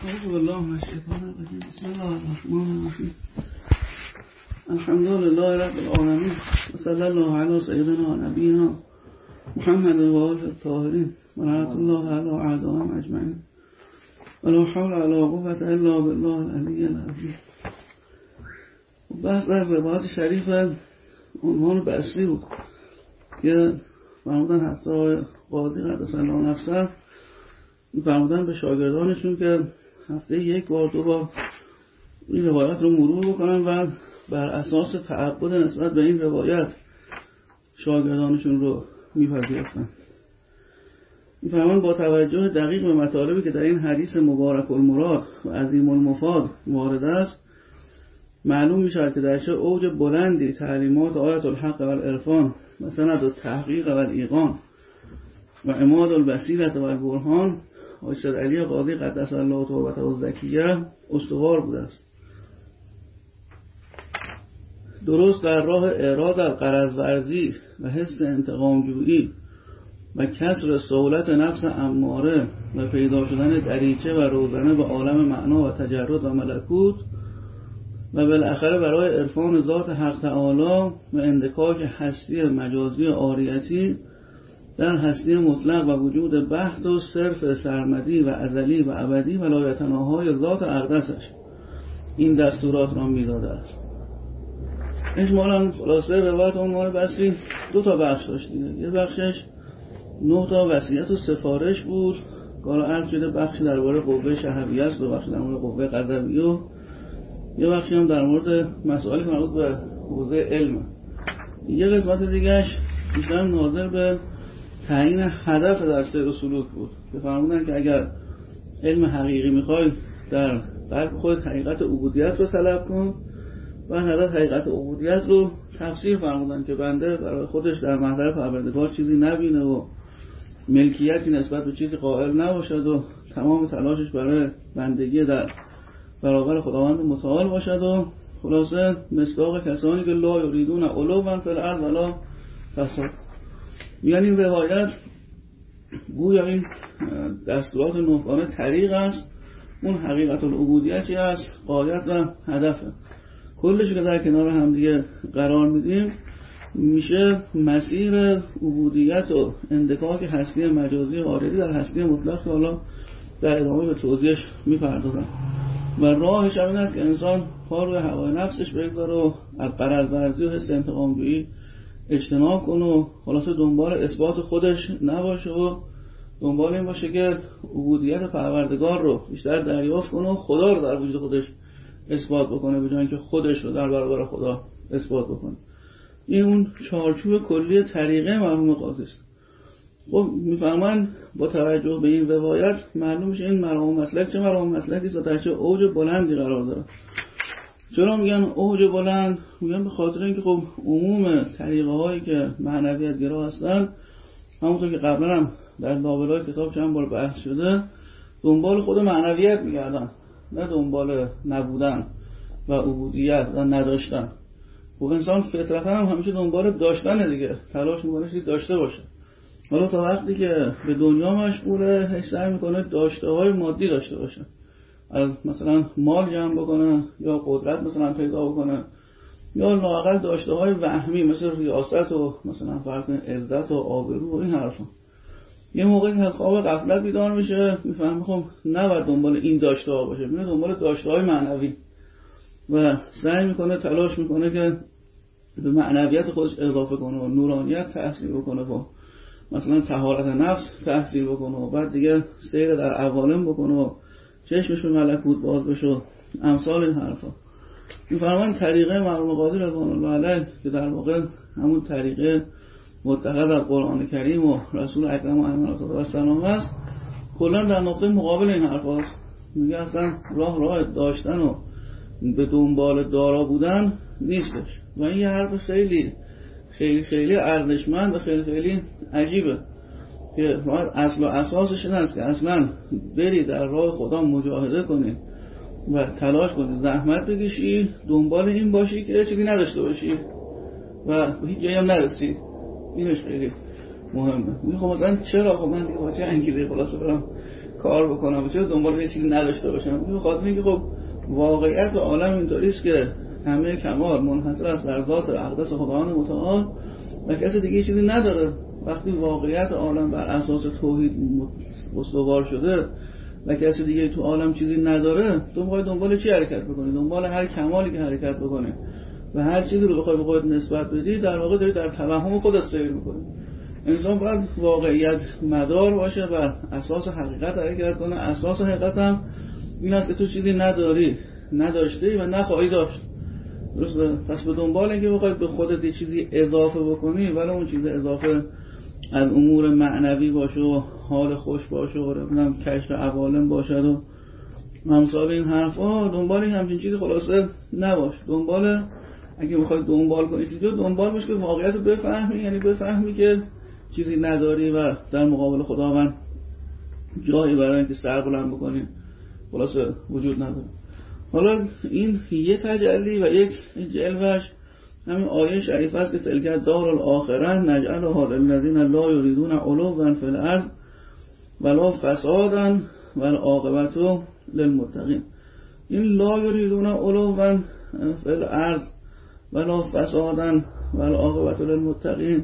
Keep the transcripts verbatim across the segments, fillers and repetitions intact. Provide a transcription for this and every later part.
أعوذ بالله من الشيطان الرجيم. بسم الله الرحمن الرحيم. الحمد لله رب العالمين وصلى الله على سيدنا ونبينا محمد وآله الطاهرين ورحمة الله على أعدائهم أجمعين ولا حول ولا قوة إلا بالله العلي العظيم. بحث در روایت شریف عنوان بصری بود که فرمودن حتی قاضی قدس الله نفسه فرمودن به شاگردانشون که هفته یک بار دو بار این روایت رو مرور بکنن و بر اساس تعبد نسبت به این روایت شاگردانشون رو میپذیرفتن. میفرمان با توجه دقیق به مطالبی که در این حدیث مبارک المراد و عظیم المفاد وارد است، معلوم میشه که در چه اوج بلندی تعلیمات آیت الحق و العرفان و سند التحقیق و الایقان و عماد البصیرة و البرهان حضرت علی قاضی قدس الله توبته الزکیه استوار بوده است. درست در راه اعراض از غرض ورزی و حس انتقام جویی و کسر سهولت نفس اماره و پیدا شدن دریچه و روزنه به عالم معنا و تجرد و ملکوت و بالاخره برای عرفان ذات حق تعالی و اندکاک هستی مجازی عاریتی در هستی مطلق و وجود بحت و صرف سرمدی و ازلی و ابدی و لایتناهای ذات اقدسش این دستورات را میداده است. اجمالا خلاصه روایت عنوان بصری دو تا بخش داشت دیگه. یه بخشش نه تا وصیت و سفارش بود، حالا عرض شده بخشی درباره قوه شهویه است، دو بخش در مورد قوه غضبیه و یه بخشی هم در مورد مسائلی که مربوط به حوزه علم. یه قسمت دیگهش بیشتر ناظر به تعیین هدف در سیر و سلوک بود که فرمودن که اگر علم حقیقی میخوای در قلب خود حقیقت عبودیت رو طلب کن و هدف حقیقت عبودیت رو تفسیر فرمودن که بنده برای خودش در محضر پروردگار چیزی نبینه و ملکیتی نسبت به چیزی قائل نباشد و تمام تلاشش برای بندگی در برابر خداوند متعال باشد و خلاصه مصداق کسانی که لا یریدون علوا فی الارض ولا فساد. یعنی این روایت گویا این دستورات نهگانه طریق است، اون حقیقت العبودیتی است، غایت و هدفه. کلش که در کنار هم دیگه قرار میدیم میشه مسیر عبودیت و اندکاک هستی مجازی عاریتی در هستی مطلق که حالا در ادامه به توضیحش میپردازم. و راهش هم این است که انسان پا روی هوای نفسش بگذاره و از غرض ورزی و حس انتقام جویی اجتناب کنه و خلاصه دنبال اثبات خودش نباشه و دنبال این باشه که عبودیت پروردگار رو بیشتر دریافت کنه و خدا رو در وجود خودش اثبات بکنه به جای اینکه خودش رو در برابر خدا اثبات بکنه. این اون چارچوب کلی طریقه مرحوم قاضی است. خب میفهمن با توجه به این روایت معلوم میشه این مرحوم مسلک چه مرحوم مسلکی است و در چه اوج بلندی قرار داره. چرا میگن اوج بلند؟ میگن به خاطر اینکه خب عموم طریقه هایی که معنویت گرا هستن همونطور که قبلا هم در لابلای کتاب چند بار بحث شده دنبال خود معنویت میگردن، نه دنبال نبودن و عبودیت و نداشتن. خب انسان فطرتا هم همیشه دنبال داشتن دیگه، تلاش میکنه چیزی داشته باشه. حالا تا وقتی که به دنیا مشغوله سعی میکنه داشته های مادی داشته باشه، مثلا مال جمع بکنه یا قدرت مثلا پیدا بکنه یا لااقل داشته های وهمی مثل ریاست و مثلا فرض کن عزت و آبرو و این حرفا. یه موقعی که خواب غفلت بیدار میشه میفهمه خب نباید دنبال این داشته ها باشه، میره دنبال داشته های معنوی و سعی میکنه تلاش میکنه که به معنویت خودش اضافه کنه و نورانیت تحصیل بکنه و مثلا طهارت نفس تحصیل بکنه و بعد دیگه سیر در عوالم بکنه و چشمش به ملکوت باز بشه، امثال این حرفا. میفرمان طریقه مرحوم قاضی رضوان الله علیه که در واقع همون طریقه متخذ از قرآن کریم و رسول اکرم علیه السلام است، کلا در نقطه مقابل این حرفاست. میگه اصلا راه راه داشتن و به دنبال دارا بودن نیستش و این یه حرف خیلی خیلی خیلی ارزشمند و خیلی خیلی عجیبه که اصل و اساسش این است که اصلا بری در راه خدا مجاهده کنی و تلاش کنی، زحمت بکشی، دنبال این باشی که چیزی نداشته باشی و هیچ جایی هم نرسی. اینش خیلی مهمه. میگه خب مثلا چرا خب من دیگه با چه انگیزه‌ای خلاص برم کار بکنم، چرا دنبال یه چیزی نداشته باشم؟ به خاطر اینکه خب واقعیت عالم اینطوری است که همه کمال منحصر است در ذات اقدس خداوند متعال و کسی دیگه چیزی نداره. وقتی واقعیت عالم بر اساس توحید استوار شده و کسی دیگه تو عالم چیزی نداره، تو میخوای دنبال چی حرکت بکنی؟ دنبال هر کمالی که حرکت بکنی و هر چیزی رو بخوای به خودت نسبت بدی، در واقع داری در توهم خودت سیر میکنی. انسان باید واقعیت مدار باشه، بر اساس حقیقت حرکت کنه. اساس حقیقت هم این است که تو چیزی نداری، نداشتی و نخواهی داشت. درسته؟ پس به دنبال اینکه بخوای به خودت یه چیزی اضافه بکنی، ولی اون چیز اضافه از امور معنوی باشه و حال خوش باشه و نمیدونم کشف عوالم باشد و امثال این حرفا، دنبال این همچین چیزی خلاصه نباش. دنبال اگه میخوای دنبال کنی چیزی دنبال باش که واقعیت رو بفهمی، یعنی بفهمی که چیزی نداری و در مقابل خداوند جایی برای اینکه سر بلند بکنی خلاصه وجود نداره. حالا این یه تجلی و یک جلوش همین آیه شریف است که تلک دار الاخره نجعلها للذین لا یریدون علوا فی الارض ولا فسادا والعاقبة للمتقین. این لا یریدون علوا فی الارض ولا فسادا والعاقبة للمتقین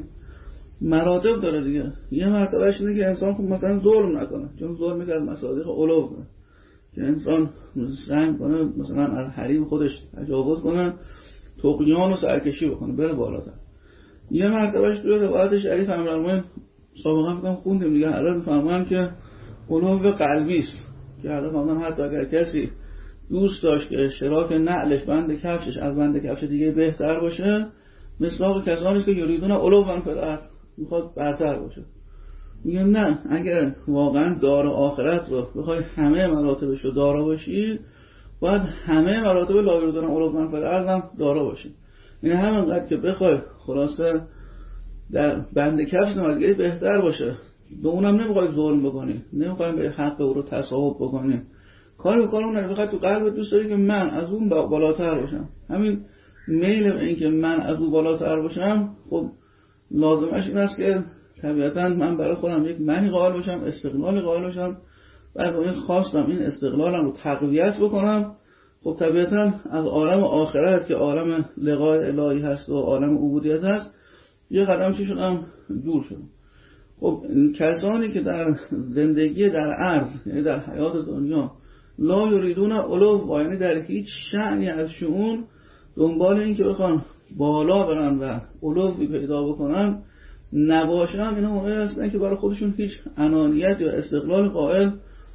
مراتب داره دیگه. یه مرتبهش اینه که انسان خب مثلا ظلم نکنه، چون ظلم میگه از مصادیق علو که انسان سعی کنه مثلا از حریم خودش تجاوز کنه، طغیان و سرکشی بکنه، بره بالاتر. یه مرتبهش توی روایت شریف امرالمومنین سابقا میگم خوندیم دیگه، حضرت میفرمایند که علو قلبی است، که حضرت فرمودن حتی اگر کسی دوست داشت که شراک نعلش بند کفشش از بند کفش دیگه بهتر باشه، مثلا کسانی است که یریدون علو فی الارض، میخواد برتر باشه. میگم نه، اگر واقعا دار آخرت رو بخوای همه مراتبش رو دارا باشی، باید همه مراتب لا یریدون علوا فی الارض هم دارا باشی. یعنی همینقدر که بخوای خلاصه در بند کفش نمازگری بهتر باشه، به اونم نمیخوای ظلم بکنی، نمیخوای به حق او رو تصاحب بکنی، کاری بکنی اون نمیخوای تو قلبت دوست داری که من از اون بالاتر باشم. همین میل به این که من از اون بالاتر باشم، خب لازمش این است که طبیعتاً من برای خودم یک منی قائل باشم، استقلالی قائل باشم، بعد این خواستم این استقلالم رو تقویت بکنم. خب طبیعتاً از عالم آخرت که عالم لقاء الهی هست و عالم عبودیت هست یه قدم چی شدم دور شدم. خب کسانی که در زندگی در ارض، یعنی در حیات دنیا، لا یریدون علو، یعنی در هیچ شأنی از شؤون دنبال این که بخوان بالا برن و علوی پیدا بکنن نباشن، اینا موقعی هستن که برای خودشون هیچ انانیت یا استقلال قائل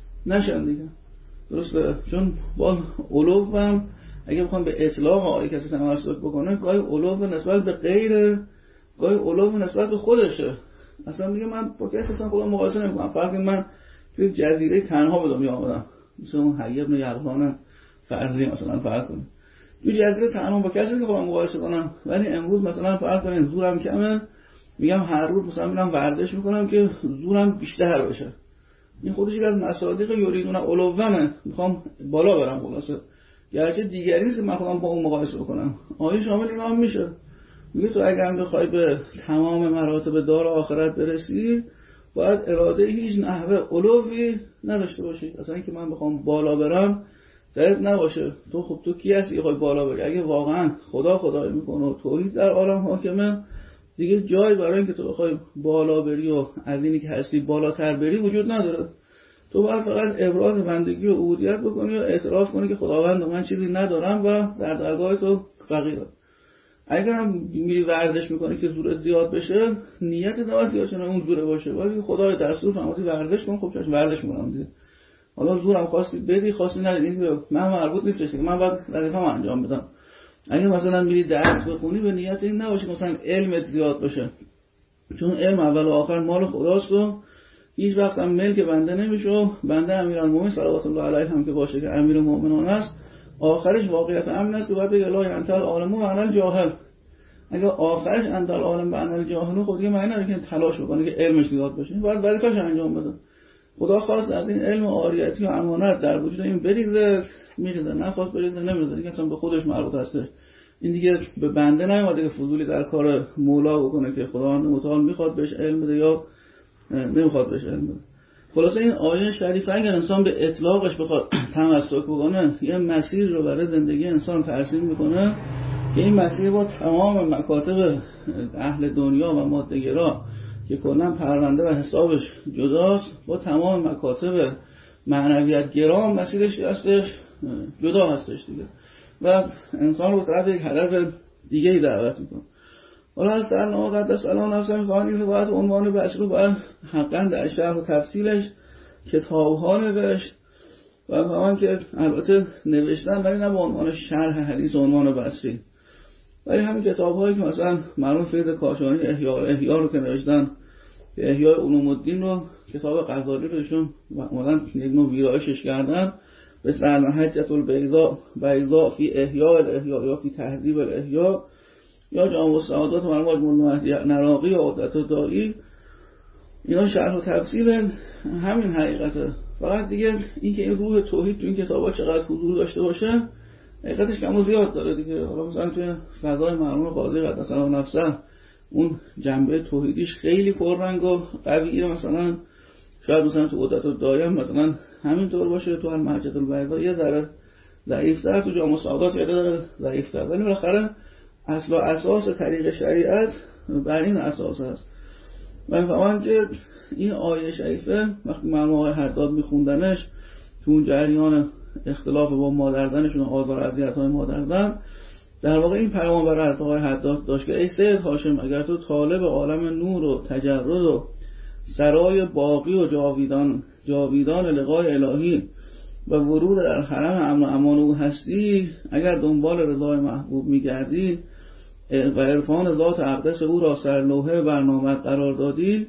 نشن دیگه. درسته؟ چون با علو هم اگه بخوام به اطلاق آیه کسی تمسک بکنه، گاهی علو نسبت به غیر، گاهی علو نسبت به خودشه. اصلا میگه من با کسی اصلا خودم مقایسه نمی‌کنم، فرض من توی جزیره تنها به دنیا آمدم، مثل اون حی ابن یقظان فرضی مثلا فرض کنیم توی جزیره تنها با کسی که خودم مقایسه کنم، ولی امروز مثلا فرض کنیم زورم کمه، میگم هر روز مثلا میرم ورزش میکنم که زورم بیشتر بشه. این خودش یک از مصادیق یریدون علوانه، میخوام بالا برم خلاصه. گرچه دیگری نیست که من خودم با اون مقایسه بکنم. آیه شامل اینا هم میشه. میگه تو اگر بخوای به تمام مراتب دار آخرت برسی، باید اراده هیچ نحوه علوی نداشته باشی. اصلا اینکه من بخوام بالا برم درت نباشه. تو خب تو کی هستی بخوای بالا بری؟ اگه واقعا خدا خدایی میکنه و توحید در عالم حاکمه، دیگه جای برای اینکه تو بخوای بالا بری و از اینی که هستی بالاتر بری وجود نداره. تو باید فقط ابراز بندگی و عبودیت بکنی و اعتراف کنی که خداوند من چیزی ندارم و در درگاه تو فقیرم. اگر هم میری ورزش میکنی که زورت زیاد بشه، نیت نباید زیاد چون اون زوره باشه، ولی خدای دستور فرمودی ورزش کن، خب چش ورزش میکنم دیگه. حالا زورم خواستی بدی خواستی ندی، این من مربوط نیستش که من باید وظیفه‌مو انجام بدم. اگه مثلا میری درس بخونی به نیت این نباشه مثلا علمت زیاد باشه، چون علم اول و آخر مال خداست و هیچ وقت هم ملک بنده نمیشه. بنده امیرالمومنین صلوات الله علیه هم که باشه که امیرالمومنین است، آخرش واقعیت امن است که باید بگه لا ینتل عالم و انل جاهل. اگه آخرش انتل عالم و انل جاهل، خود دیگه معنی نداره که تلاش بکنه که علمش زیاد باشه، باید وظیفه‌اش انجام بده. خدا خواست از این علم عاریتی و امانت در وجود این بریزه، میریزه، نخواست بریزه نمیریزه، دیگه اصلا به خودش مربوط هستش. این دیگه به بنده نیومده که فضولی در کار مولا بکنه که خداوند متعال میخواد بهش علم بده یا نمیخواد بهش علم بده. خلاصه این آیه شریفه اگر انسان به اطلاقش بخواد تمسک بکنه یه مسیر رو برای زندگی انسان ترسیم میکنه که این مسیر با تمام مکاتب اهل دنیا و ماده‌گرا که کلا پرونده و حسابش جداست با تمام مکاتب معنویت گرا مسیرش هستش جدا هستش دیگه و انسان رو به طرف یک هدف دیگه ای دعوت میکنه. حالا سلام قدس الان نفسم میخوان این باید عنوان بحث رو باید حقا در شرح و تفصیلش کتاب ها نوشت و فهمان که البته نوشتن ولی نه به عنوان شرح حدیث عنوان بحثی، ولی همین کتاب هایی که مثلا مرحوم فرید کاشانی احیا احیا رو که نوشتن که احیاء علوم الدین رو کتاب غزالی رو ایشون اومدن یک نوع ویرایشش کردن به اسم حجة البیضاء بیضاء فی احیاء الاحیاء یا فی تهذیب الاحیاء یا جامع السعادات مرحوم مجموعه نراقی و عدت الدائی. اینا شرح و تفصیل همین حقیقته. فقط دیگه این که این روح توحید تو این کتابا چقدر حضور داشته باشه حقیقتش کم و زیاد داره دیگه. حالا مثلا توی فضای مرحوم قاضی قدس الله نفسه اون جنبه توحیدیش خیلی پررنگ و قویه، مثلا شاید مثلا تو عدت الدائی مثلا همینطور باشه، تو المحجة البیضاء یه ذره ضعیف‌تر، تو جامع السعادات یه ذره ضعیف‌تر، ولی بالاخره اصل و اساس طریق شریعت بر این اساس هست. من فهمم که این آیه شریفه وقتی مرحوم آقای حداد میخوندنش تو اون جریان اختلاف با مادرزنشون و آزار اذیت‌های مادرزن در واقع این پیام برای آقای حداد داشت که ای سید هاشم اگر تو طالب عالم نور و تجرد و سرای باقی و جاویدان جاویدان لقای الهی و ورود در حرم امن و امان او هستی، اگر دنبال رضای محبوب میگردی و عرفان ذات اقدس او را سرلوحه برنامه قرار دادی،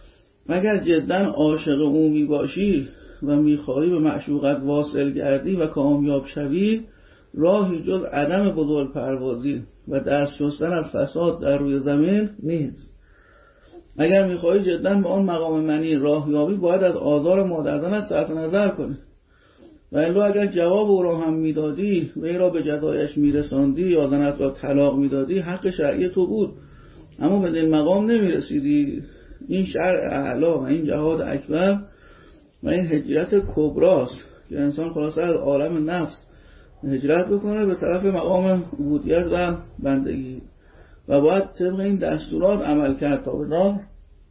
اگر جدا عاشق او می باشی و میخواهی به معشوقت واصل گردی و کامیاب شوی، راهی جز عدم بزرگ پروازی و دست شستن از فساد در روی زمین نیست. اگر میخواهی جدا به آن مقام منی راه یابی باید از آزار مادرزنت صرف نظر کنی، و الا اگر جواب او را هم میدادی و ای را به جزایش میرساندی یا زنت را طلاق میدادی حق شرعی تو بود، اما به این مقام نمیرسیدی. این شرع اعلی و این جهاد اکبر و این هجرت کبراست که انسان خلاصه از عالم نفس هجرت بکنه به طرف مقام عبودیت و بندگی و باید طبق این دستورات عمل کرد تا به راه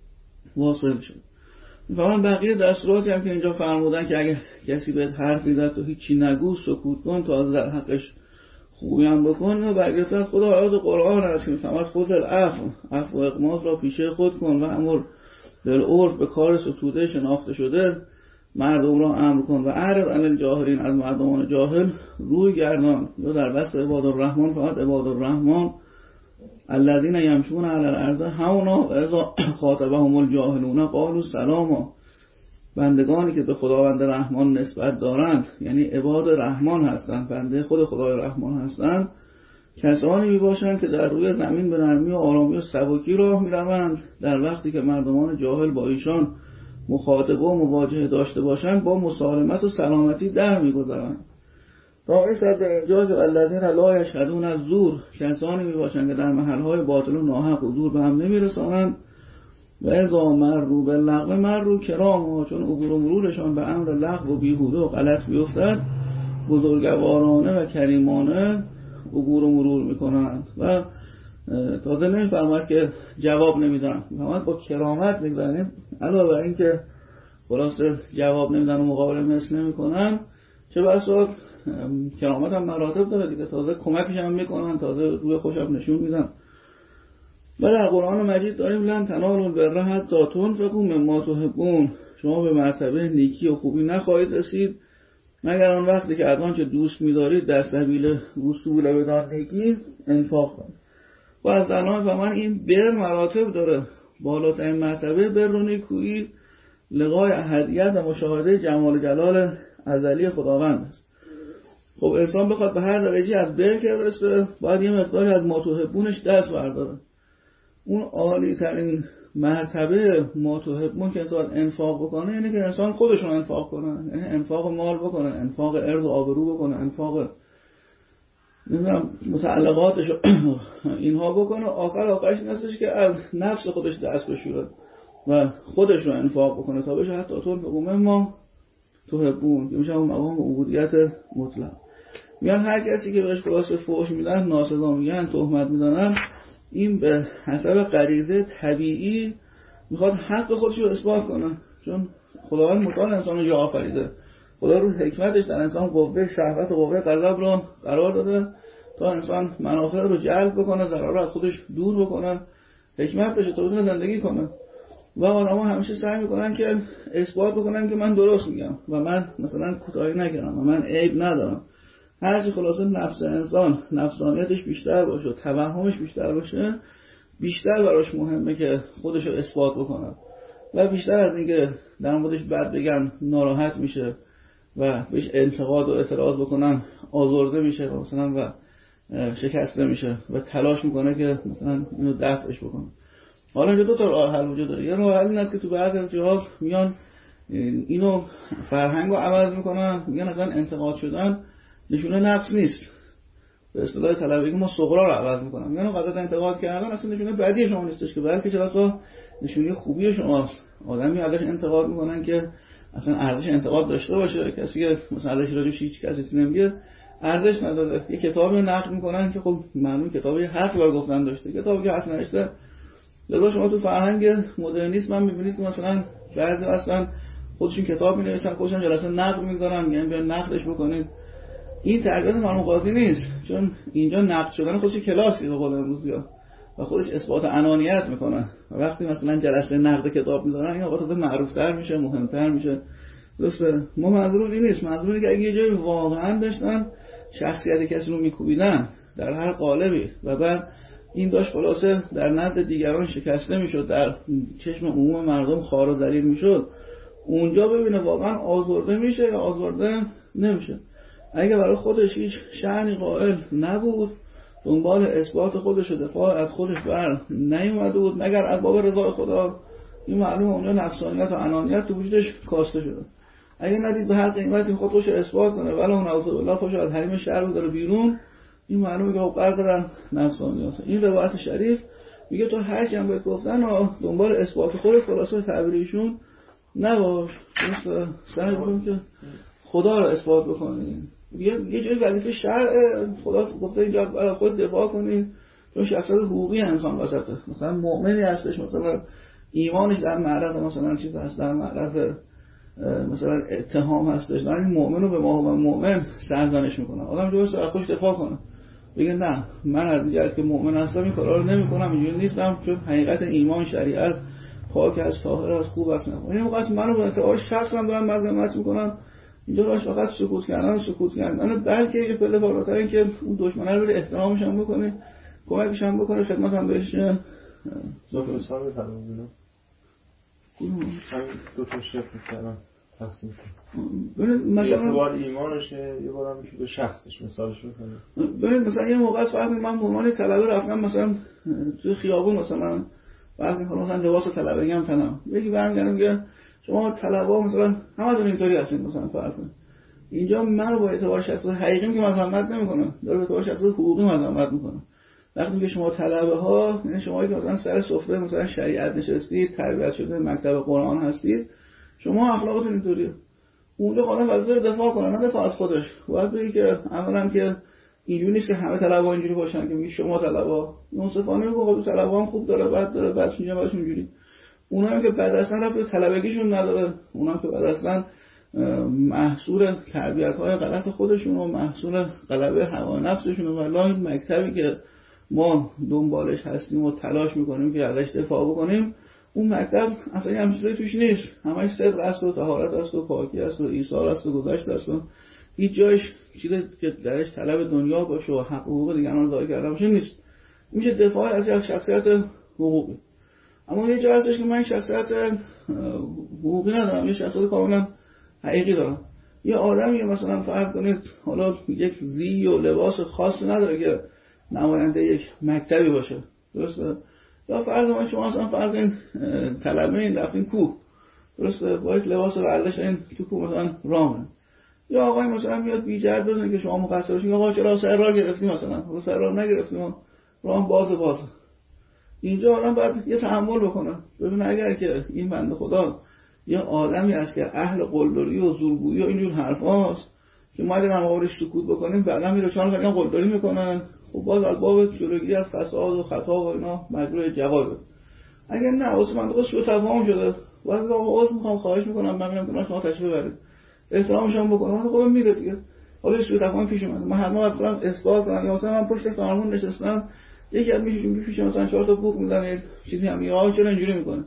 واصل شد. فهم بقیه دستوراتی هم که اینجا فرمودن که اگه کسی بهت حرفی زد تو هیچی نگو، سکوت کن، تا در حقش خوبی هم بکن، و برگرفته از خدا آیات قرآن هست که میفهمد خود العفو عفو و اقماط را پیشه خود کن و امر بالعرف به کار ستوده شناخته شده مردم را امر کن و اعرض عن الجاهلین، از مردمان جاهل روی گردان. یا در وصف عباد الرحمن فقط عباد الرحمن الذین یمشون علی الارض هونا و اذا خاطبهم الجاهلون قالوا سلاما. بندگانی که به خداوند رحمان نسبت دارند یعنی عباد رحمان هستند، بنده خود خدای رحمان هستند، کسانی می باشند که در روی زمین به نرمی و آرامی و سبکی راه می روند، در وقتی که مردمان جاهل با ایشان مخاطبه و مواجهه داشته باشند با مسالمت و سلامتی در می گذرند. تا این سر به اینجا که الذین لا یشهدون الزور، کسانی می باشند که در محلهای باطل و ناحق حضور به هم نمی رسانند، و اذا مروا باللغو مروا کراما، چون عبور و مرورشان به امر لغو و بیهوده و غلط بیفتد بزرگوارانه و کریمانه عبور و مرور میکنند. و تازه نمیفرماید که جواب نمیدن، میفرماید با کرامت میگذارن. علاوه بر این که خلاصه جواب نمیدن و مقابله مثل نمیکنن، چه بسا کرامت هم مراتب داره دیگه، تازه کمکش هم میکنن، تازه روی خوش هم نشون میدن. و در قرآن مجید داریم لن تنالوا البر حتی تنفقوا مما تحبون، شما به مرتبه نیکی و خوبی نخواهید رسید مگر آن وقتی که از آنچه دوست می‌دارید در سبیل وصول بدان نیکی انفاق کنید. و از زنان و من این بر مراتب داره. بالاترین مرتبه بر و نیکویی لقای احدیت و مشاهده جمال جلال ازلی خداوند است. خب انسان بخواد به هر درجه از بر که برسه باید یه مقداری از ما تحبونش دست برداره. اون عالی ترین مرتبه ما تحبون که انسان انفاق بکنه یعنی که انسان خودشون انفاق کنه، یعنی انفاق مال بکنه، انفاق ارض و آبرو بکنه، انفاق نمیدونم متعلقاتش اینها بکنه. آخر آخرش این هستش که از نفس خودش دست بشوره و خودش رو انفاق بکنه تا بشه حتی تنفقوا مما تحبون، که میشه اون مقام عبودیت مطلق. میگن هر کسی که بهش خلاص فحش میدن، ناسزا میگن، تهمت میدنن، این به حسب غریزه طبیعی میخواد حق خودش رو اثبات کنه، چون خداوند متعال انسان رو جا آفریده. خدا رو حکمتش در انسان قوه شهوت و قوه غضب رو قرار داده تا انسان منافع رو جلب بکنه، ضرر رو از خودش دور بکنه، حکمت بشه تا بتونه زندگی کنه. و آدم‌ها همیشه سعی میکنن که اثبات بکنن که من درست میگم و من مثلا کوتاهی نکردم و من عیب ندارم. هرچی خلاصه نفس انسان نفسانیتش بیشتر باشه، توهمش بیشتر باشه، بیشتر براش مهمه که خودش رو اثبات بکنه و بیشتر از اینکه در موردش بد بگن ناراحت میشه و بهش انتقاد و اعتراض بکنن آزرده میشه و مثلا و شکسته میشه و تلاش میکنه که مثلا اینو دفعش بکنه. حالا اینجا دو تا راه حل وجود داره. یه راه حل این است که تو بعضی جاها میان اینو فرهنگو عوض میکنن، میگن اصلا انتقاد شدن نشونه نقص نیست. به اصطلاح طلبگی ما صغرا رو عوض میکنن، میگن قضیه انتقاد کردن اصلا نشونه بدی شما نیستش که بلکه چرا نشونه خوبی شماست. آدمی ازش انتقاد میکنن که اصلا ارزش انتقاد داشته باشه، کسی که مثلا ازش راجعش هیچ کسی چیزی نمیگه ارزش نداره. یه کتابی رو نقد میکنن که خب معلومه کتابی حرف بر گفتن داشته، کتابی که حرف نوشته. لذا شما تو فرهنگ مدرنیسم هم میبینید که مثلا بعضی اصلا خودشون کتاب مینویسن، خودشون جلسه نقد میذارن، میگن بیاین نقدش بکنید. این تربیت مرحوم قاضی نیست، چون اینجا نقد شدن خودش کلاسی به قول امروزیا و خودش اثبات انانیت میکنه. و وقتی مثلا جلسه نقد کتاب میذارن این وقت معروف‌تر میشه، مهمتر میشه. درسته؟ ما منظور این نیست، منظور اینه که اگه یه جایی واقعا داشتن شخصیت کسی رو میکوبیدن در هر قالبی و بعد این داشت خلاصه در نزد دیگران شکسته میشد، در چشم عموم مردم خوار و ذلیل میشد، اونجا ببینه واقعا آزرده میشه یا آزرده نمیشه. اگه برای خودش هیچ شأنی قائل نبود، دنبال اثبات خودش و دفاع از خودش بر نیومده بود مگر از باب رضای خدا، این معلومه اونجا نفسانیت و انانیت تو وجودش کاسته شده. اگه ندید به هر قیمتی خودش رو اثبات کنه ولی اون نعوذ بالله خودش از حریم شرع بذاره بیرون، این معلومه که غرق در نفسانیت. این روایت شریف میگه تو هر چی هم بهت گفتن و دنبال اثبات خودت خلاصه تعبیرشون نباش، درست سعی کن که خدا رو اثبات بکنی. یه یه جای وظیفه شرع خدا گفته اینجا برای خود دفاع کنی، چون شخصیت حقوقی انسان واسطه. مثلا مؤمنی هستش مثلا ایمانش در معرض مثلا چیز هست، در معرض مثلا اتهام هستش، نه این مؤمن رو به ما مؤمن سرزنش میکنه. آدم درست از خودش دفاع کنه، بگه نه من از دیگه که مؤمن هستم این کارا رو نمیکنم، اینجوری نیستم، چون حقیقت ایمان شریعت پاک است، طاهر است، خوب است. نه این موقع منو به اعتبار شخصم دارم مذمت میکنم، اینجا راش فقط سکوت کردن و سکوت کردن، بلکه یه پله بالاتر این که اون دشمنه رو احترامش هم بکنی، کمکش هم بکنی، خدمت هم بهش دو سال بفرمایید. همین دو تا شرط مثلا تقسیم کنید. مثلا اعتبار ایمانشه، یه بارم میشه به شخصش مثالش بکنید. ببینید مثلا یه موقع فرض من به عنوان طلبه رفتم مثلا تو خیابون مثلا بعد مثلا لباس طلبگی هم تنم، یکی برمیگردم میگه شما طلبه‌ها مثلا همتون اینطوری هستین مثلا فرض کنید. اینجا منو با اعتبار شخصی حقیقی که مذمت نمیکنه، داره به اعتبار شخصی حقوقی مذمت میکنه. وقتی میگه شما طلبه ها، یعنی شما که مثلا سر سفره مثلا شریعت نشستید، تربیت شده مکتب قرآن هستید، شما اخلاقتون اینطوریه. اونجا خودم وظیفه دفاع کنه، نه دفاع از خودش. باید بگی که اولا که اینجوری نیست که همه طلبه‌ها اینجوری باشن که میگه شما طلبه‌ها، منصفانه میگه خود طلبه‌ها هم خوب داره، بد داره، بعد اینجا باشه اینجوری. اونایی که بعد اصلا رفت طلبگیشون نداره، اونایی که بعد اصلا محصول تربیت‌های غلط خودشون و محصول غلبه هوا نفسشون و والله مکتبی که ما دنبالش هستیم و تلاش میکنیم که ازش دفاع بکنیم، اون مکتب اصلا همین چیزی توش نیست، همش صدق است و طهارت است و پاکی است و ایثار است و گذشت است و هیچ جایش چیزی که درش طلب دنیا باشه و حق حقوق دیگران رو ضایع کردن باشه نیست. میشه دفاع از شخصیت حقوقی. اما یه جا هستش که من شخصیت حقوقی ندارم، یه شخصیت کاملا حقیقی دارم. یه آدمی مثلا فرض کنید حالا یک زی و لباس خاص نداره که نماینده یک مکتبی باشه، درسته؟ یا فرض کنید شما مثلا فرض کنید طلبه این رفتین کوه، درسته؟ با یک لباس ورزش این تو کوه مثلا رامه. یا آقای مثلا میاد بی‌جرد بزنه که شما مقصر باشین، آقا چرا سر راه گرفتیم مثلا، رو سر راه نگرفتیم، راه باز باز. اینجا آدم باید یه تحمل بکنه. ببین اگر که این بنده خدا یه آدمی هست که اهل قلدری و زورگویی و اینجور حرفاست که ما اگر مقابلش سکوت بکنیم بعدا میره چون فقط قلدری میکنن، خب باز از باب جلوگیری از فساد و خطا و اینا مجبور جوابه. اگر نه واسه من درست سوء تفاهم شده باید بگم آقا عذر میخوام، خواهش میکنم من میرم کنار شما تشریف ببرید، احترامش هم بکنم، خب میره دیگه. حالا سوء تفاهم پیش اومد من حتما باید کنم اثبات کنم، یا مثلا من پشت فرمون نشستم یکی از میشه میشه مثلا چهار تا بوق میزنه چیزی هم میگه چرا اینجوری میکنه،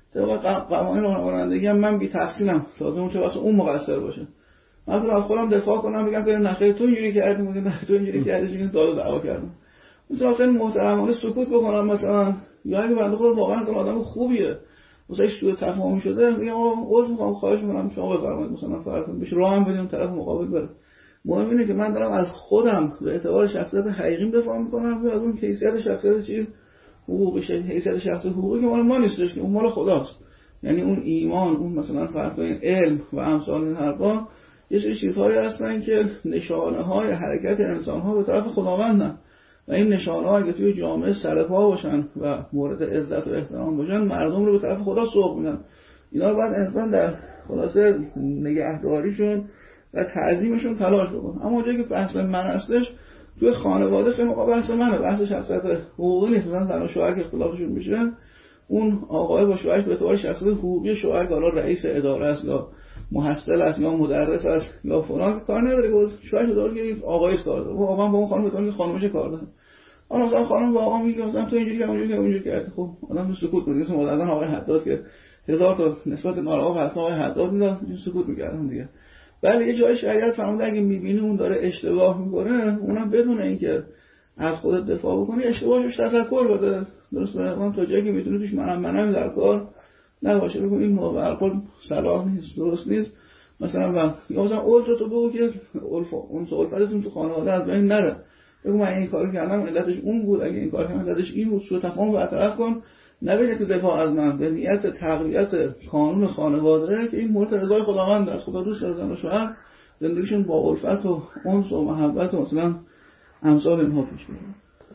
طبق قوانین راهنمایی هم من بی تقصیرم، تازه اون چه واسه اون مقصر باشه. مثلا از خودم دفاع کنم بگم که نخیر تو اینجوری کردی، میگه نه تو اینجوری کردی، چون داد دعوا کردم. مثلا خیلی محترمانه سکوت بکنم مثلا، یا اگه بنده خدا واقعا اصلا آدم خوبیه مثلا سوء تفاهم شده میگم آقا عذر میخوام، خواهش میکنم شما بفرمایید مثلا فرضاً بهش راه هم بدیم طرف مقابل بره. مهم اینه که من دارم از خودم به اعتبار شخصیت حقیقیم دفاع میکنم و از اون حیثیت شخصیت چیز حقوقش، حیثیت شخصی حقوقی که مال ما نیستش، که اون مال خداست. یعنی اون ایمان، اون مثلا فرض کنید علم و امثال این حرفا یه سری چیزهایی هستن که نشانه‌های حرکت انسان‌ها به طرف خداوندن و این نشانه‌ها اگه توی جامعه سرپا باشن و مورد عزت و احترام باشن مردم رو به طرف خدا سوق میدن. اینا رو باید انسان در خلاصه نگهداریشون و تعظیمشون تلاش بکنه. اما اونجایی که بحث من هستش توی خانواده خیلی موقع بحث منه، بحث شخصیت حقوقی نیست. مثلا زن و شوهر که اختلافشون میشه اون آقای با شوهرش به اعتبار شخصیت حقوقی شوهر حالا رئیس اداره است یا محصل است یا مدرس است یا فلان کار نداره که شوهرش داره که آقای است کار داره، واقعا با اون خانم بتونه خانمش کار داره. اون مثلا خانم واقعا میگه مثلا تو اینجوری که اونجوری که اونجوری کرد، خب آدم رو سکوت کنه. مثلا مدرن آقای حداد که هزار تا نسبت ناراوا هست آقای حداد میاد سکوت میگردن دیگه. ولی یه جای شریعت فرموده اگه میبینی اون داره اشتباه میکنه اونم بدون اینکه از خودت دفاع بکنی اشتباهش تذکر بده. درسته؟ من تا جایی که میتونی توش منم منم در کار نباشه، بگم این موضوع خود صلاح نیست، درست نیست مثلا. و یا مثلا اولت تو بگو که الفا اون سوالفتون تو خانواده از بین نره، بگو من این کارو کردم علتش اون بود، اگه این کار کردم علتش این بود، سوء تفاهم برطرف کن. نبینید تو دفاع از من به نیت تقویت قانون خانواده که این مورد رضای خداوند است. خدا دوست داره زن و شوهر زندگیشون با الفت و انس و محبت و مثلا امثال اینها پیش بره.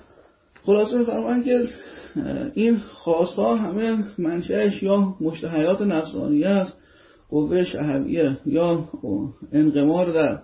خلاصه می‌فرمایند که این خواست‌ها همه منشأش یا مشتهیات نفسانیه است، قوه شهویه یا انقمار در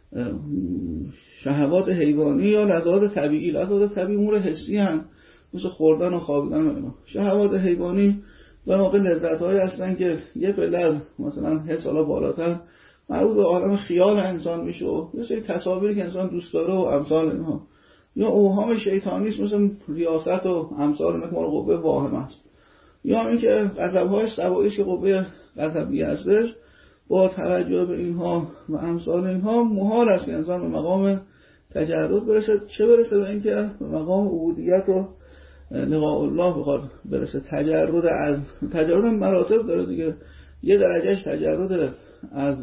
شهوات حیوانی یا لذات طبیعی. لذات طبیعی امور حسی هم مثل خوردن و خوابیدن و اینا. شهوات حیوانی در واقع لذت‌هایی هستن که یه پله مثلا حس حالا بالاتر مربوط به عالم خیال انسان میشه و یه سری تصاویری که انسان دوست داره و امثال اینها، یا اوهام شیطانی است مثل ریاست و امثال اینها که مال قوه واهم است، یا اینکه غضب‌های سوایی که قوه غضبی هستش. با توجه به اینها و امثال اینها محال است که انسان به مقام تجرد برسه، چه برسه به اینکه به مقام عبودیت و لقاء الله بخواد برسه. تجرد از تجرد مراتب داره دیگه، یه درجهش تجرد از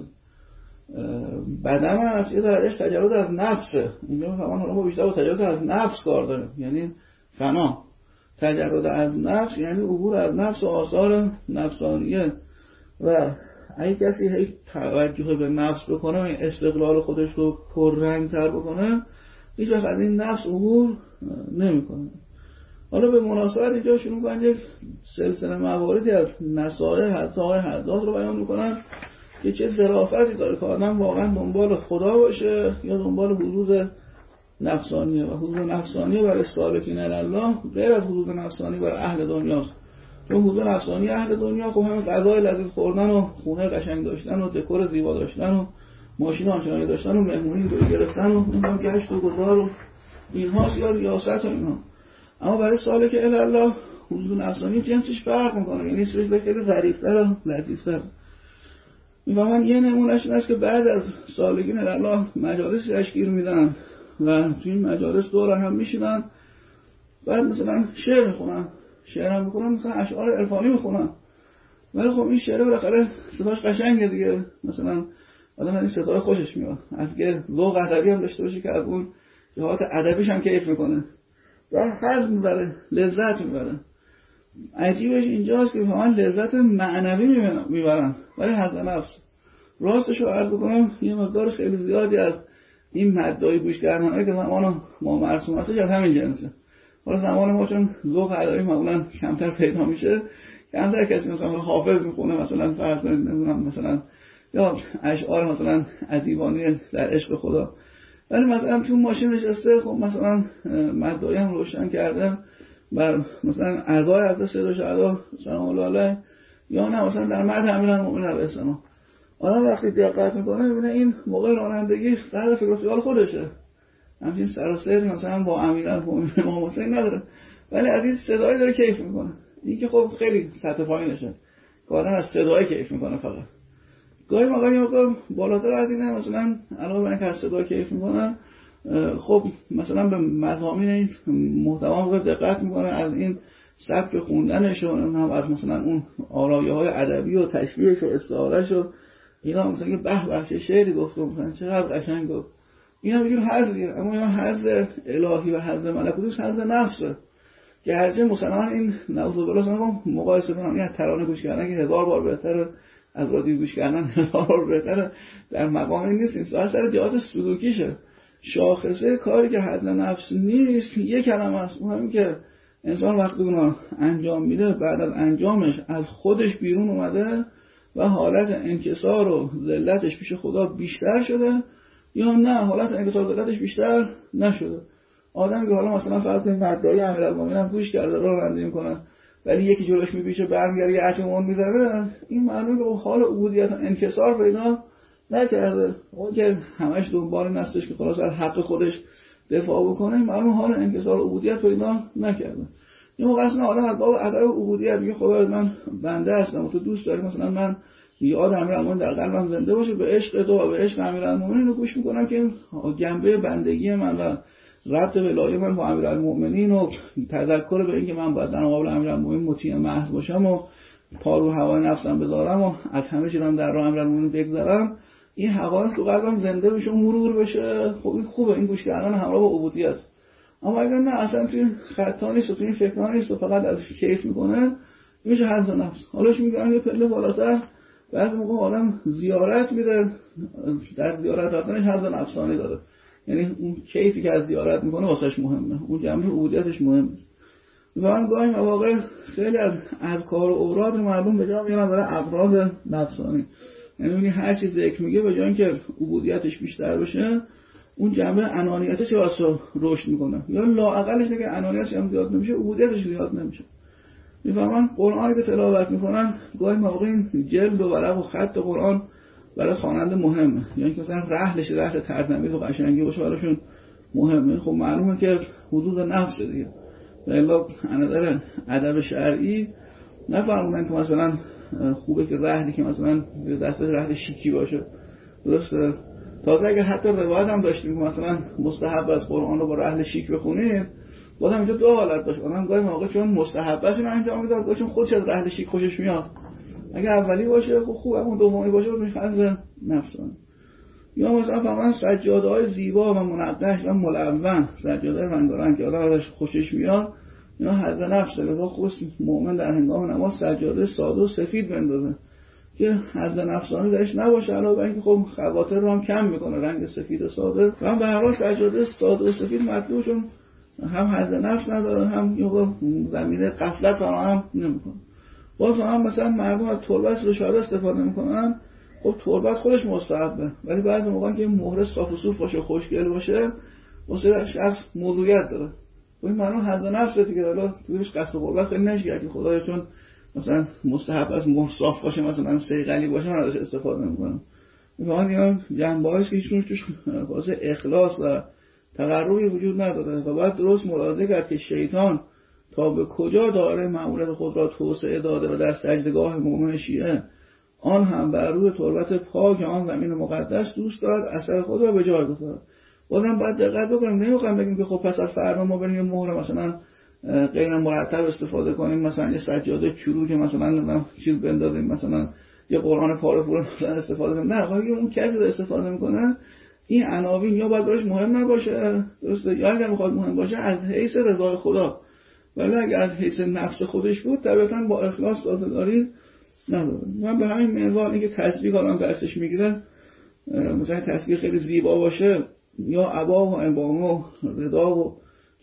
بدن است، یه درجهش تجرد از نفسه. اینجا میفهمن حالا ما بیشتر با تجرد از نفس کار داریم، یعنی فنا. تجرد از نفس یعنی عبور از نفس و آثار نفسانیه. و اگه کسی هی توجه به نفس بکنه و استقلال خودش رو پررنگ تر بکنه هیچ وقت از این نفس عبور نمیکنه. حالا به مناسبت اینجا شروع کنن یک سلسله مواردی از نصایح حتی های حداد رو بیان میکنن که چه ظرافتی داره که آدم واقعا دنبال خدا باشه یا دنبال حضور نفسانیه. و حضور نفسانیه برای سالکین الله غیر از حضور نفسانی برای اهل دنیاست. چون حضور نفسانی اهل دنیا خب همین غذای لذیذ خوردن و خونه قشنگ داشتن و دکور زیبا داشتن و ماشین آنچنانی داشتن و مهمونی رو گرفتن و اونم گشت و گذار و اینهاست یا ریاست و اینها. اما برای سالک الله حضور نفسانی جنسش فرق میکنه، یعنی سرش خیلی ظریف‌تر و لذیذتر. میفهمن یه نمونهش این است که بعد از سالکین الله مجالس تشکیل میدن و توی این مجالس دور هم میشینن، بعد مثلا شعر میخونن، شعر هم میخونن، مثلا اشعار عرفانی میخونن. ولی خب این شعر بالاخره صداش قشنگه دیگه، مثلا آدم از این صدای خوشش میاد، اگه ذوق ادبی هم داشته باشه که از اون جهات ادبیش هم کیف میکنه و حظ میبره، لذت میبره. عجیبش اینجاست که واقعا لذت معنوی میبرن ولی حظ نفس. راستش رو عرض بکنم یه مقدار خیلی زیادی از این مدعای گوش کردنه که زمان ما مرسوم هستش از همین جنسه. حالا زمان ما چون ذوق ادبی معمولا کمتر پیدا میشه، کمتر کسی مثلا حافظ میخونه مثلا فرض کنید نمیدونم مثلا یا اشعار مثلا ادیبانی در عشق خدا، ولی مثلا تو ماشین نشسته خب مثلا مدعی هم روشن کرده بر مثلا اعضای حضرت سید شهدا سلام الله علیه، یا نه مثلا در مدح امیرالمومنین علیه السلام. آدم وقتی دقت میکنه میبینه این موقع رانندگی فرد فکر و خیال خودشه، همچین سراسری مثلا با امیرالمومنین امام حسین نداره، ولی از این صدایی داره کیف میکنه. این که خب خیلی سطح پایینشه که آدم از صدای کیف میکنه فقط. گاهی مقامی موقع بالاتر از اینه، مثلا علاوه بر اینکه از صدای کیف میکنه خب مثلا به مضامین این محتوا رو دقت میکنه، از این سبک خوندنش و هم از مثلا اون آرایه‌های ادبی و تشبیهش و استعاره‌اش و اینا، مثلا که به به چه شعری گفت مثلا چقدر قشنگ گفت، اینا میگن حظیه، اما اینا حظ الهی و حظ ملکوتی حظ نفسه که هرچه مسلمان این نعوذ بالله مثلا مقایسه کنم این ترانه گوش کردن که هزار بار بهتره از رادیو گوش کردن هزار بار بهتره، در مقامی نیست. این ساعت سر جهات سلوکیشه، شاخصه کاری که حد نفس نیست یک کلمه است، اون همین که انسان وقتی اونو انجام میده بعد از انجامش از خودش بیرون اومده و حالت انکسار و ذلتش پیش خدا بیشتر شده یا نه حالت انکسار و ذلتش بیشتر نشده. آدمی که حالا مثلا فرض کنید مدعی امیرالمومنین هم گوش کرده راه رانندگی میکنه ولی یکی جلوش میپیشه برمیگره یه اچمون میذاره، این معنی که حال عبودیت و انکسار پیدا نکرده. اون که همش دنبال نستش که خلاص از حق خودش دفاع بکنه، معلوم حال انکسار و عبودیت پیدا نکرده. این موقع اصلا آدم از باب ادب عبودیت میگه خدای من بنده هستم و تو دوست داری مثلا من یاد امیرالمومنین در قلبم زنده باشه، به عشق تو و به عشق امیرالمومنین رو گوش میکنم که جنبه بندگی من و ربط ولایت من با امیرالمومنین و تذکر به این که من باید در مقابل امیرالمومنین مطیع محض باشم و پا رو هوای نفسم بذارم و از همه چیزام در راه امیرالمومنین بگذارم، این حقایق تو قلبم زنده بشه و مرور بشه. خب این خوبه، این گوش کردن همراه با عبودیت. اما اگر نه اصلا توی خطا نیست و توی فکرها نیست و فقط از کیف میکنه، میشه حظ نفس. حالش میگن یه پله بالاتر بعضی موقع آدم زیارت میده، در زیارت رفتنش حظ نفسانی داره، یعنی اون کیفی که از زیارت میکنه واسش مهمه، اون جنبه عبودیتش مهمه. واقعا گاهی مواقع خیلی از اذکار و اوراد مردم به جا میارن برای اغراض نفسانی، یعنی هر چیز ذکر میگه به جای اینکه عبودیتش بیشتر بشه اون جنبه انانیتش واسه رشد میکنه، یا لااقلش دیگه انانیتش هم زیاد نمیشه عبودیتش زیاد نمیشه. میفهمن قرآنی که تلاوت میکنن گاهی مواقع این جلد و ورق و خط قرآن برای خواننده مهمه، یعنی مثلا رحلش رحل ترتمیز و قشنگی باشه براشون مهمه. خب معلومه که حدود نفس دیگه، الا نظر ادب شرعی نفرمودن که مثلا خوبه که رحلی که مثلا دست رحل شیکی باشه، درسته؟ تازه اگه حتی روایت هم داشتیم که مثلا مستحب از قرآن رو با رحل شیک بخونید، بازم اینجا دو حالت باشه. آدم گاهی موقع چون مستحب است اینو انجام میده، گاهی چون خودش از رحل شیک خوشش میاد. اگه اولی باشه خب خوبه، اما دومی باشه میشه از نفسانه. یا مثلا فهمن سجاده‌های زیبا و منقش و ملون، سجاده رنگارنگ که آدم ازش خوشش میاد، اینا حظ نفسه. لذا خوب مؤمن در هنگام نماز سجاده ساده و سفید بندازه که حظ نفسانی درش نباشه، علاوه بر اینکه خب خواطر رو هم کم میکنه رنگ سفید ساده. هم به هر حال سجاده ساده و سفید مطلوب، چون هم حظ نفس نداره هم یه زمینه غفلت هم نمیکنه. باز هم مثلا مردم از تربت رشاد استفاده میکنن، خب تربت خودش مستحبه، ولی بعضی موقع که مهر صاف و صوف باشه خوشگل باشه واسه شخص موضوعیت داره. خب این معنی حظ نفسه دیگه، حالا توش قصد قربت خیلی نشه که خدایا چون مثلا مستحب از مهر صاف باشه مثلا صیقلی باشه من ازش استفاده نمیکنم. واقعا اینا جنبه‌هاست که هیچ توش واسه اخلاص و تقربی وجود نداره و باید درست ملاحظه کرد که شیطان تا به کجا داره مأموریت خود را توسعه داده و در سجدگاه مؤمن شیعه آن هم بر روی تربت پاک آن زمین مقدس دوست دارد اثر خود را به جای بذارد. بازم باید دقت بکنیم، نمیخوایم بگیم که خب پس از فردا ما بریم مهر مثلا غیر مرتب استفاده کنیم، مثلا یه سجاده چروک که مثلا چیز بندازیم، مثلا یه قرآن پاره پوره مثلا استفاده کنیم. نه، واقعا اون کسی رو استفاده میکنه این عناوین یا باید براش مهم نباشه، درسته، یا اگر میخواد مهم باشه از حیث رضای خدا، ولی اگر از حیث نفس خودش بود طبعا با اخلاص داده‌داری نداره. من به همین منوال اینکه تسبیح آدم دستش میگیره، مثلا تسبیح خیلی زیبا باشه یا عبا و انبام و رضا و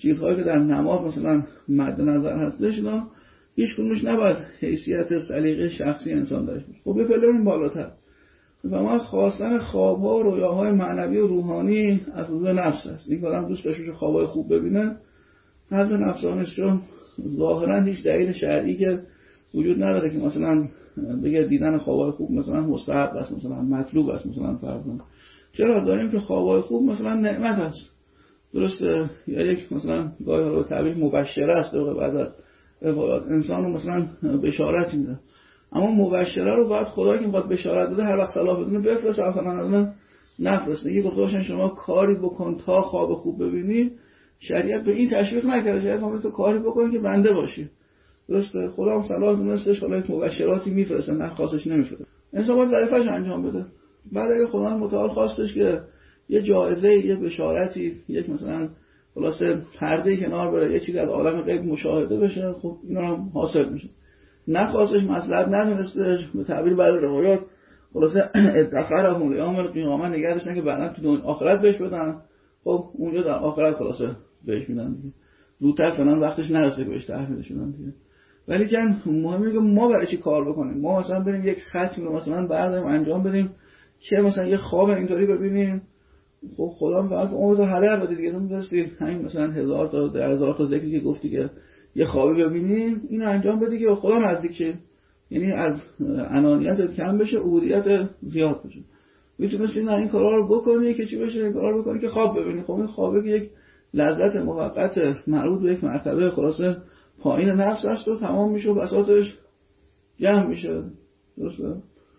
چیزهایی که در نماز مثلا مد نظر هستش اینا هیچ کدومش نباید حیثیت سلیقه شخصی انسان داشته باشه. خب بپلیم بالاتر و ما خواستن خواب‌ها و رویاهای معنوی و روحانی از حضور نفس است. این آدم دوست داشته باشه خوابای خوب ببینه، حضور نفسانه است، چون ظاهرا هیچ دلیل شرعی که وجود نداره که مثلا بگه دیدن خوابای خوب مثلا مستحب است، مثلا مطلوب است، مثلا فرض کنیم. چرا داریم که خوابای خوب مثلا نعمت است. درسته؟ یا یک مثلا گاهی حالا تعبیر مبشره است در بعض از روایات انسان رو مثلا بشارت میده، اما مبشره رو باید خدایی که میخواد بشارت بده هر وقت صلاح بدونه بفرسته، مثلا ندونه نفرسته. یه گفته باشن شما کاری بکن تا خواب خوب ببینی، شریعت به این تشویق نکرده. شریعت میگه تو کاری بکن که بنده باشی. درسته؟ خدا هم صلاح دونستش، حالا یک مبشراتی میفرسته، نه خاصش نمیفرسته. انسان باید وظیفه‌اش انجام بده. بعد اگه خدا متعال خواستش که یه جایزه، یه بشارتی، یک مثلا خلاصه پرده کنار بره، یه چیزی از عالم غیب مشاهده بشه، خب اینا هم حاصل میشه. نخواستش مصلحت ندونستش، به تعبیر بعضی روایات خلاصه ادخرهم لیوم القیامه نگه داشتن که بعدا تو دنیا آخرت بهش بدن. خب اونجا در آخرت خلاصه بهش میدن دیگه، زودتر فلان وقتش نرسه بهش تحویلش بدن دیگه. ولی که مهمه که ما برای چی کار بکنیم. ما مثلا بریم یک ختم رو مثلا برداریم انجام بدیم که مثلا یه خواب اینطوری ببینیم، خب خدا فقط اون رو هدر بده دیگه. تو می‌دونید همین مثلا هزار تا ده هزار تا ذکری که گفتی که یه خوابی ببینیم اینو انجام بدی که خدا نزدیک شه، یعنی از انانیت کم بشه، عبودیت زیاد بشه. میتونستی نه این کارا رو بکنی که چی بشه، این کارا رو بکنی که خواب ببینی. خب این خوابه که یک لذت موقت مربوط به یک مرتبه خلاصه پایین نفس است و تمام میشه و بساطش جمع میشه. درسته؟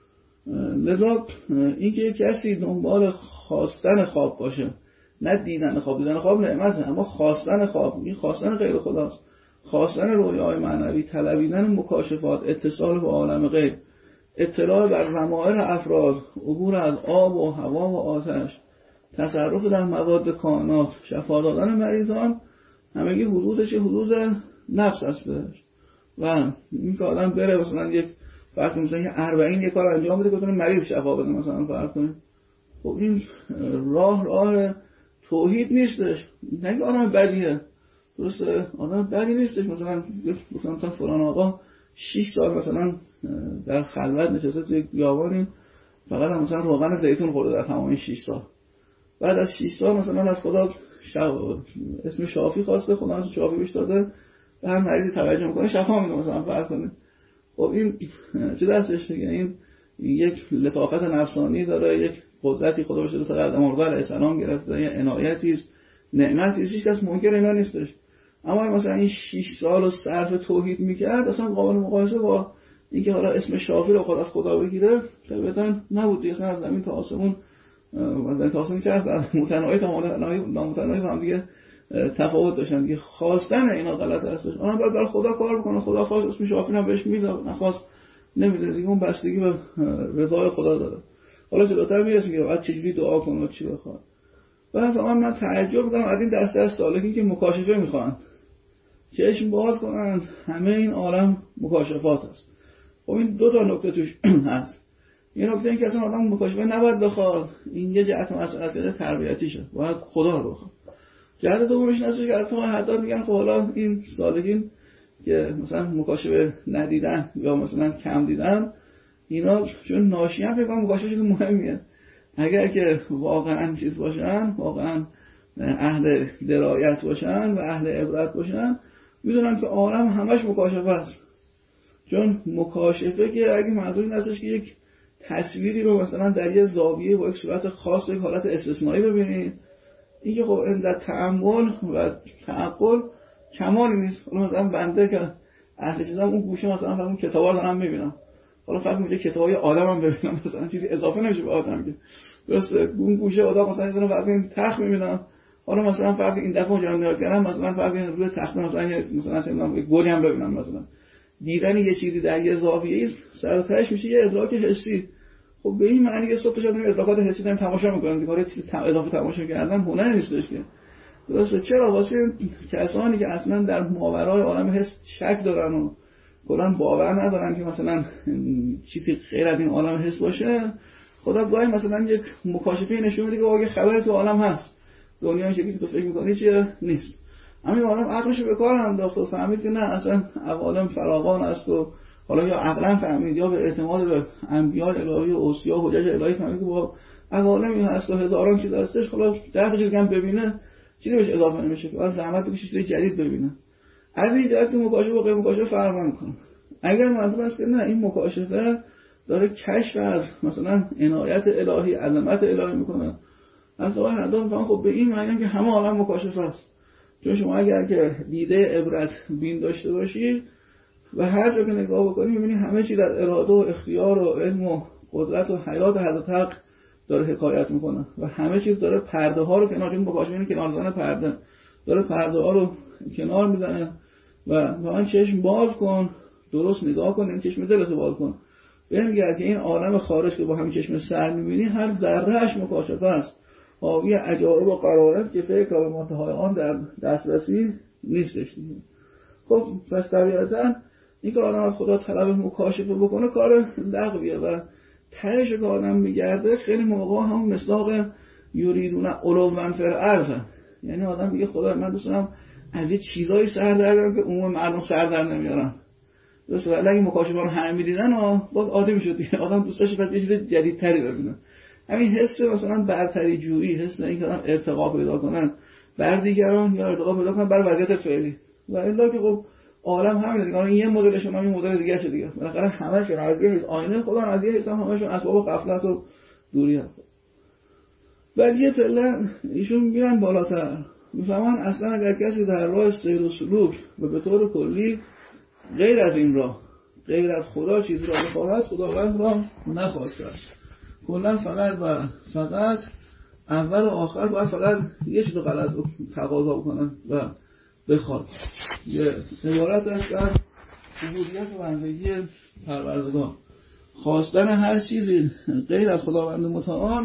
لذا اینکه کسی دنبال خواستن خواب باشه، نه دیدن خواب. دیدن خواب نعمته، اما خواستن خواب، این خواستن غیر خداست. خواستن رویاهای معنوی، طلبیدن مکاشفات، اتصال با عالم غیب، اطلاع بر ضمائر افراد، عبور از آب و هوا و آتش، تصرف در مواد کائنات، شفا دادن مریضان، همگی حدودش حدود نفس هستش. و این که آدم بره مثلا یک فرض مثلا یه اربعین یک کار انجام بده که بتونه مریض شفا بده مثلا فرض کنیم، خب این راه راه توحید نیستش. نه که آدم بدیه، درسته؟ آدم بدی نیستش. مثلا مثلا مثلا فلان آقا شش سال مثلا در خلوت نشسته توی بیابانی، فقط هم مثلا روغن زیتون خورده در تمام این شش سال. بعد از شش سال مثلا از خدا شفا اسم شافی خواسته، خدا از شافی بهش داده، به هر مریضی توجه میکنه شفا میده مثلا فرض کنه. خب این چه دستش دیگه؟ این یک لطافت نفسانی داره، یک قدرتی خدا بهش داده، آدم مرغ علیه السلام گرفته، یه عنایتی است، نعمتی است، هیچ کس منکر اینا نیستش. اما مثلا این شش سال صرف توحید میکرد اصلا قابل مقایسه با اینکه حالا اسم شافی رو خود از خدا بگیره طبیعتا نبود دیگه. از زمین تا آسمون و تا آسمون چه از متناهی تا نامتناهی هم دیگه تفاوت داشتن دیگه. خواستن اینا غلط هستش. آن باید برای خدا کار بکنه. خدا خواست اسم شافی هم بهش میده، نخواست نمیده دیگه. اون بستگی به رضای خدا داره. حالا جلوتر میرسیم که بعد چجوری دعا کنه و چی بخواد. بعد من من تعجب می‌کنم از این دسته از سالکی که مکاشفه میخوان، چشم باز کنن همه این عالم مکاشفات است. خب این دو تا نکته توش هست. یه نکته این که اصلا آدم مکاشفه نباید بخواد، این یه جهت مسئله است که تربیتیشه، باید خدا رو بخواد. جهت دومش نشه که البته حتی میگن خب حالا این سالکین که مثلا مکاشفه ندیدن یا مثلا کم دیدن، اینا چون ناشی هم فکر کنم مکاشفه چیز مهمیه. اگر که واقعا چیز باشن، واقعا اهل درایت باشن و اهل عبرت باشن، میدونن که عالم همش مکاشفه است. چون مکاشفه که اگه منظور این هستش که یک تصویری رو مثلا در یه زاویه با یک صورت خاص و یک حالت استثنایی ببینید، این که خب اندر تأمل و تعقل کمالی نیست. حالا مثلا بنده که اهل چیزم اون گوشه مثلا اون کتابا رو دارم میبینم، حالا فرض میگه کتابای عالم هم ببینم، مثلا چیزی اضافه نمیشه به آدم که درسته اون گوشه آدم مثلا یه دونه فرض این تخت میبینم، حالا مثلا فرض این دفعه اونجا نگاه کردم مثلا فرض این روی تخت مثلا مثلا چه میدونم گلی هم ببینم، مثلا دیدن یه چیزی در یه زاویه سر و تهش میشه یه ادراک حسی. خب به این معنی که صبح شب میرم ادراکات حسی دارم تماشا میکنم دیگه، کار اضافه تماشا کردن هنر نیستش که. درسته؟ چرا؟ واسه کسانی که اصلا در ماورای عالم حس شک دارن و کلا باور ندارن که مثلا چیزی غیر از این عالم حس باشه، خدا گاهی مثلا یک مکاشفه نشون میده که واقعا خبری تو عالم هست، دنیا شکلی که تو فکر میکنی چیه نیست. همین عالم عقلش رو به کار انداخت و فهمید که نه اصلا عوالم فراوان است و حالا یا عقلا فهمید یا به اعتماد به انبیاء الهی و اوصیا و حجج الهی فهمید که با عوالمی هست و هزاران چیز هستش. خلاص ده چیز دیگه ببینه چیزی بهش اضافه نمیشه که از زحمت بکشه چیز جدید ببینه. از این جهت مکاشفه با غیر مکاشفه فرق نمیکنه. اگر منظور است که نه این مکاشفه داره کشف از مثلا عنایت الهی عظمت الهی میکنه، از اون حدا میگم خب به این معنی که همه عالم مکاشفه است. چون شما اگر که دیده عبرت بین داشته باشی و هر جا که نگاه بکنی می‌بینی همه چیز از اراده و اختیار و علم و قدرت و حیات حضرت حق داره حکایت میکنه و همه چیز داره پرده ها رو کنار، چون مکاشفه اینه کنار زدن پرده، داره پرده ها رو کنار میزنه و واقعا چشم باز کن، درست نگاه کن، این چشم دلت باز کن، ببین که این عالم خارج که با همین چشم سر می‌بینی هر ذره‌اش مکاشفه است، حاوی عجایب و غرایب که فکر و منتهای آن در دسترسی نیستش دیگه. خب پس طبیعتاً این که آدم از خدا طلب مکاشفه بکنه کار لغویه و تهش که آدم میگرده خیلی موقع همون مصداق یریدون علوا فی الارض، یعنی آدم میگه خدا من دوست دارم از یه چیزایی سر در بیارم که عموم مردم سر در نمیارن. درسته؟ ولی اگه مکاشفه رو همه می‌دیدن ها باز عادی میشد دیگه، آدم دوست داشت فقط یه چیز جدیدتری ببینه. همین حس مثلا برتری جویی، حس اینکه آدم ارتقا پیدا کنن بر دیگران یا ارتقا پیدا کنن بر وضعیت فعلی و الا که خب عالم همینه دیگه، این یه مدلش اون مدل دیگه شه دیگه، بالاخره همه‌شون از یه آینه خدا از یه حساب همه‌شون اسباب غفلت و دوری هست. بعد یه پله ایشون میرن بالاتر، میفهمن اصلا اگر کسی در راه سیر و سلوک و به طور کلی غیر از این راه غیر از خدا چیزی را بخواهد خداوند را نخواسته است. کلا فقط و فقط اول و آخر باید فقط یه چیز غلط رو تقاضا بکنن و بخواد. یه عبارت است از عبودیت و بندگی پروردگار. خواستن هر چیزی غیر از خداوند متعال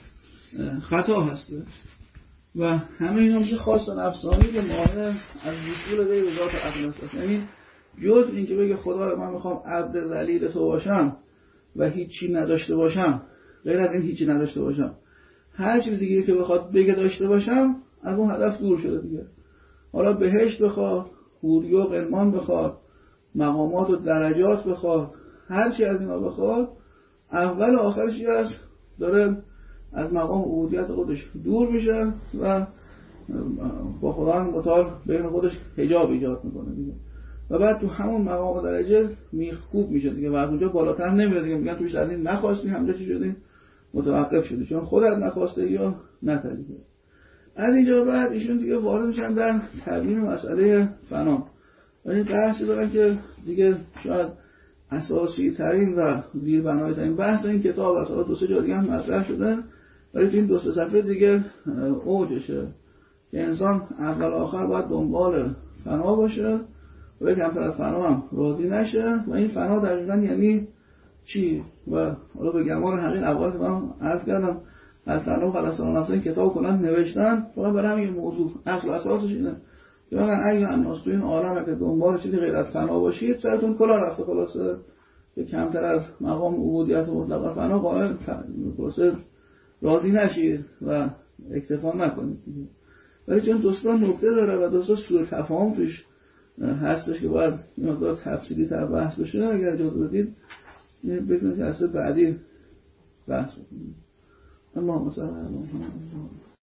خطا هست و همه اینا میشه خواست نفسانی که مانع از وصول غیر ذات اقدس است. یعنی جز این که بگه خدا من میخوام عبد ذلیل تو باشم و هیچی نداشته باشم، غیر از این هیچی نداشته باشم، هر چیز دیگه که بخواد بگه داشته باشم از اون هدف دور شده دیگه. حالا بهشت بخواد، حوری و غلمان بخواد، مقامات و درجات بخواد، هر چی از اینا بخواد اول و آخرش یه است داره از مقام عبودیت خودش دور میشه و با خدا متعال بین خودش حجاب ایجاد میکنه دیگه و بعد تو همون مقام و درجه میخکوب میشه دیگه و از اونجا بالاتر نمیره دیگه. میگن توش از این نخواستی همجا چی شدی؟ متوقف شدی چون خودت نخواسته یا نتلیده. از اینجا بعد ایشون دیگه وارد میشن در تبیین مسئله فنا و این بحثی دارن که دیگه شاید اساسی ترین و زیربنای ترین بحث این کتاب است. حالا دو سه جا دیگه هم مطرح شده ولی تو این دو سه صفحه دیگه اوجشه که انسان اول آخر باید دنبال فنا باشه و یک کمتر از فنا هم راضی نشه و این فنا دقیقا یعنی چی؟ و حالا به گمان همین اول که من عرض کردم از فنا و خلصان نفسه این کتاب کنن نوشتن فقط برای همین موضوع اصل اساسش اینه که بگن اگه الناس تو این عالم که دنبال چیزی غیر از فنا باشید سرتون کلا رفته، خلاصه که کمتر از مقام عبودیت مطلق فنا قائل خلاصه راضی نشید و اکتفا نکنید. ولی چون دوستان نکته داره و دوستان سوء تفاهم توش هستش که باید این مقدار تفصیلی تر بحث بشه، اگر اجازه بدید بکنید که اصلا بعدی بحث بکنید. اللهم صل علی محمد.